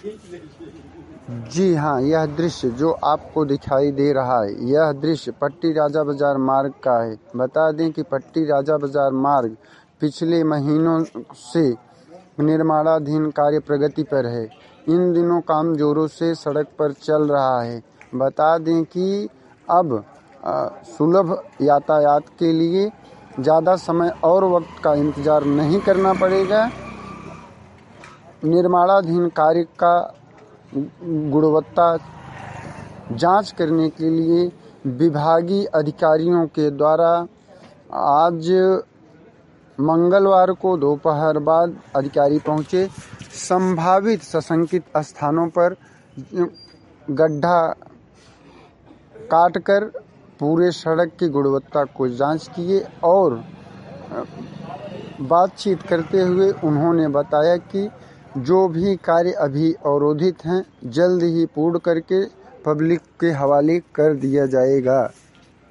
जी हाँ, यह दृश्य जो आपको दिखाई दे रहा है, यह दृश्य पट्टी राजा बाजार मार्ग का है। बता दें कि पट्टी राजा बाजार मार्ग पिछले महीनों से निर्माणाधीन कार्य प्रगति पर है। इन दिनों काम जोरों से सड़क पर चल रहा है। बता दें कि अब सुलभ यातायात के लिए ज़्यादा समय और वक्त का इंतज़ार नहीं करना पड़ेगा। निर्माणाधीन कार्य का गुणवत्ता जांच करने के लिए विभागीय अधिकारियों के द्वारा आज मंगलवार को दोपहर बाद अधिकारी पहुंचे। संभावित सशंकित स्थानों पर गड्ढा काटकर पूरे सड़क की गुणवत्ता को जांच किए और बातचीत करते हुए उन्होंने बताया कि जो भी कार्य अभी अवरोधित हैं जल्द ही पूर्ण करके पब्लिक के हवाले कर दिया जाएगा।